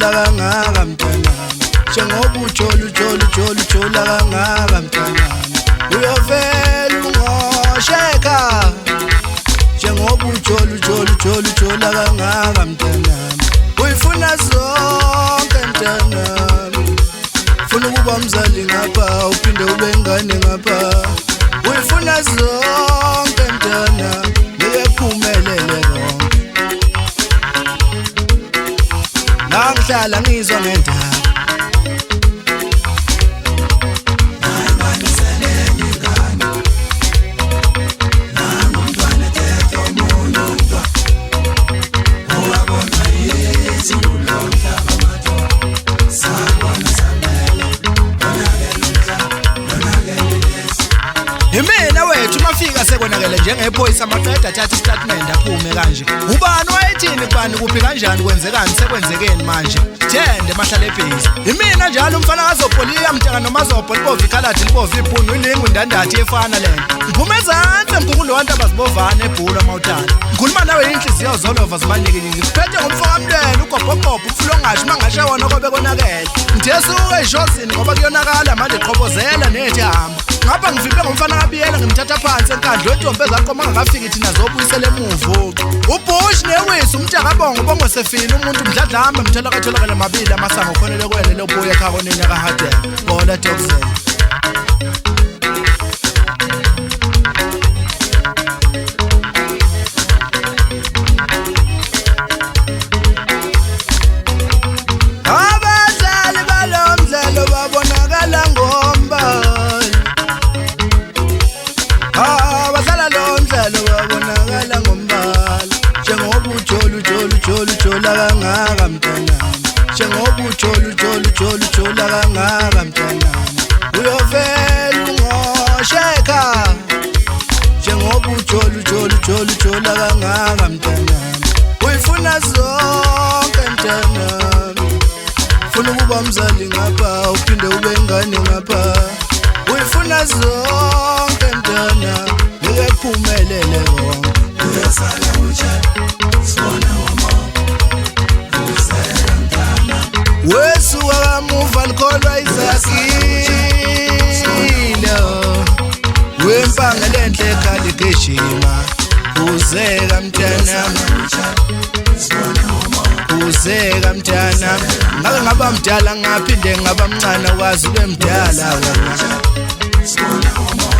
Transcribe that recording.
ujola kangaka mntanami njengoba ujola kangaka mntanami uyovela ungosheka njengoba ujola kangaka mntanami uyifuna zonke mntanami ufuna ukuba umzali ngapha uphinde ube ingane ngapha uyifuna zonke mntanami ngiyephumelele konke nangihlala ngizwa ngendaba Imina wethu mafika sekonakele njengephoyisa maqeda athatha istatement aphume kanje ubani wayethini kubani kuphi kanjani kwenzekani sekwenzekeni manje thende mahlale ebhezi imina njalo umfana kazopoliya mtaka noma zobho libova ikhaladi libova iphunu ilingu indandathi efana lento ngiphume ezantsi mkhulu wantu abazibovana ebhula mawuthanda ngikhuluma nawe inhliziyo zolova zibaleke ngiphethe ngomfoka mntwana ugobhogobho umfulo ongashi mangashe wona kobe konakele ngithe eshozini ngoba kuyonakala manje qhobozela nethi hamba ngapha ngivimbe ngomfana kabiyela ngimthatha phansi enkandla wentombi ezaqoma ngakafiki thina zobuyisela emuva ubush newisi umntakabongo bongo sefile umuntu mdladlamba mtholakala mabili amasango khonele kwele lobuya ekhakoninya kahadela bola toxin abazali balomdlalo babonakala ngombala abadlala lo mdlalo babonakala ngombala njengoba ujola kangaka mntanami njengoba ujola kangaka mntanami uyovela ungosheka njengoba ujola kangaka mntanami uyifuna zonke mntanami ufuna ukuba umzali ngapha uphinde ube ingane ngapha uyifuna zonke mntanami ngiyephumelele konke uyasala sibona wama wesuka kamuva likholwa izakile wempanga lenhle ekhali igeshima uzeka mntanami uzeka mntanami ngake ngaba mdala ngaphinde ngaba mncane ukwazi ube mdala wena